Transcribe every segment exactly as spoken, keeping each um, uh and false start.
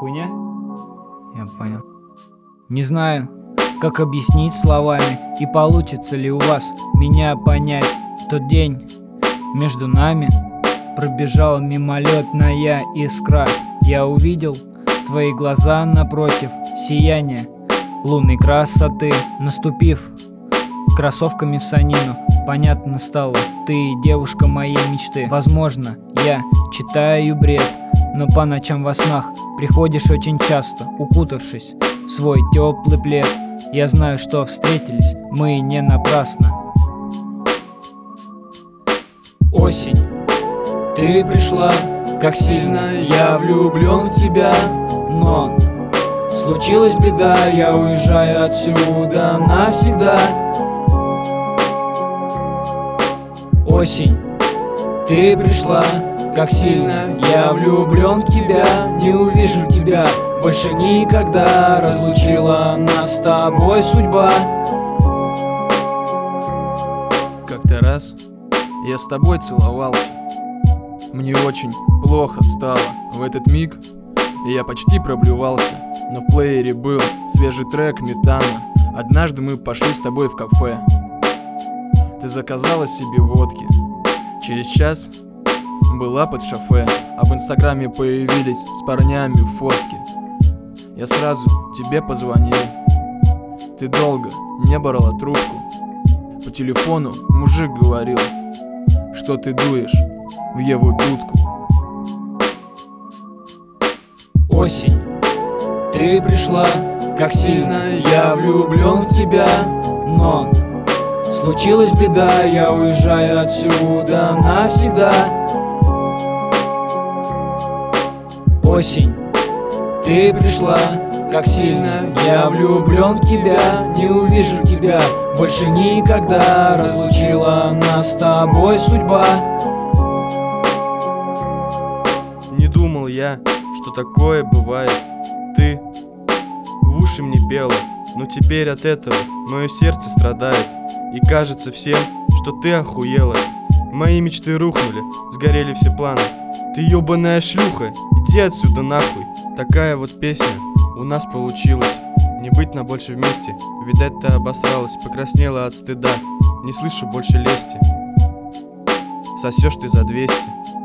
хуйня? Я понял. Не знаю, как объяснить словами, и получится ли у вас меня понять. В тот день между нами пробежала мимолетная искра. Я увидел твои глаза напротив, сияние лунной красоты. Наступив кроссовками в санину, понятно стало, ты девушка моей мечты. Возможно, я читаю бред, но по ночам во снах приходишь очень часто, укутавшись в свой теплый плед. Я знаю, что встретились мы не напрасно. Осень, ты пришла, как сильно я влюблен в тебя, но случилась беда, я уезжаю отсюда навсегда. Осень, ты пришла, как сильно я влюблен в тебя, не увижу тебя больше никогда, разлучила нас с тобой судьба. Как-то раз я с тобой целовался, мне очень плохо стало в этот миг, я почти проблевался, но в плеере был свежий трек Метана. Однажды мы пошли с тобой в кафе, ты заказала себе водки, через час была под шофе, а в инстаграме появились с парнями фотки. Я сразу тебе позвонил, ты долго не брала трубку. По телефону мужик говорил, что ты дуешь в его дудку. Осень, ты пришла, как сильно я влюблен в тебя, но случилась беда, я уезжаю отсюда навсегда. Осень, ты пришла, как сильно я влюблен в тебя, не увижу тебя больше никогда, разлучила нас с тобой судьба. Не думал я, что такое бывает. Ты в уши мне пела, но теперь от этого мое сердце страдает. И кажется всем, что ты охуела. Мои мечты рухнули, сгорели все планы. Ты ёбаная шлюха, иди отсюда нахуй. Такая вот песня у нас получилась. Не быть нам больше вместе. Видать, ты обосралась, покраснела от стыда. Не слышу больше лести. Сосешь ты за двести.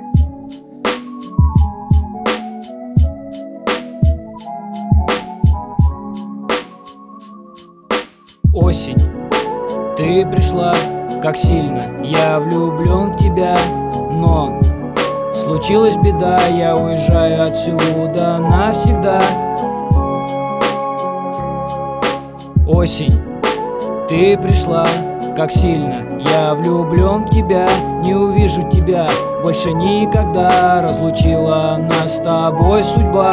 Осень, ты пришла, как сильно я влюблен в тебя, но случилась беда, я уезжаю отсюда навсегда. Осень, ты пришла, как сильно я влюблен в тебя, не увижу тебя больше никогда, разлучила нас с тобой судьба.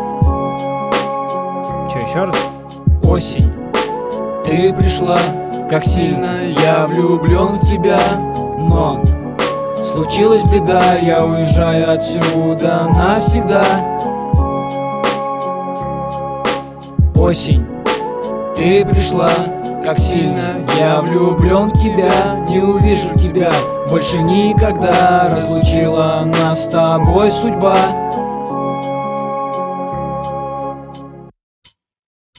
Че, еще раз? Осень, ты пришла, как сильно я влюблен в тебя, но случилась беда, я уезжаю отсюда навсегда. Осень, ты пришла, как сильно я влюблен в тебя, не увижу тебя больше никогда, разлучила нас с тобой судьба.